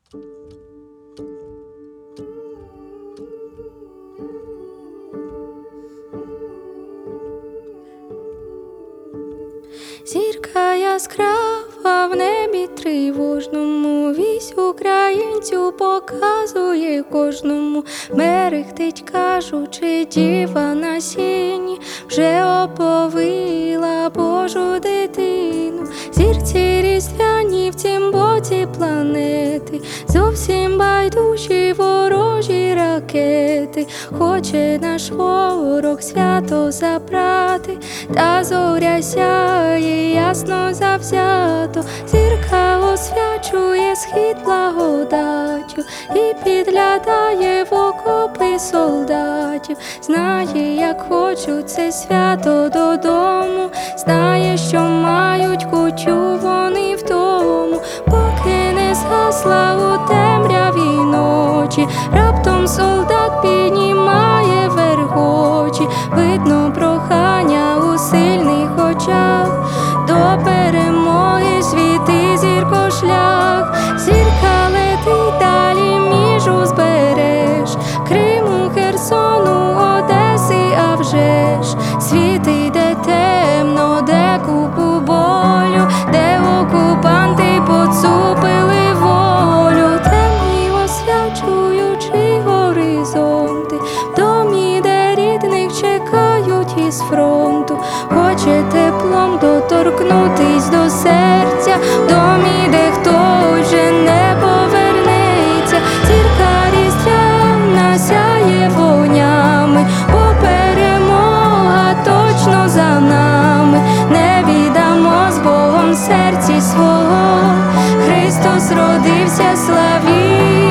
Зірка яскрава в небі тривожному, вісь українцю показує кожному. Мерехтить, кажучи, діва на сіні вже оповила Божу дитину. Зірці різдвяні в цім боці планети, зовсім байдужі ворожі ракети. Хоче наш ворог свято забрати, та зоря сяє ясно завзято. Зірка освячує схід благодаттю і підглядає в окопи солдатів. Знає, як хочуть це свято додому, знає, що мають кутю вони в тому. Поки не згасла у темряві ночі, раптом солдат піднімає вверх очі. Видно прохання у сильних очах, до перемоги світи зірко шлях. Зірка летить далі між узбереж Криму, Херсону, Одеси, а вже ж світи, де темно, де купу болю, де окупанти поцупили волю. Темні освячуючи горизонти, в домі, де рідних чекають із фронту. Хоче теплом доторкнутись до серця, в домі, де хтось вже не повернеться. Зірка різдвяна сяє вогнями, бо перемога точно за нами. Не віддамо з Богом серці свого, Христос родився, славі.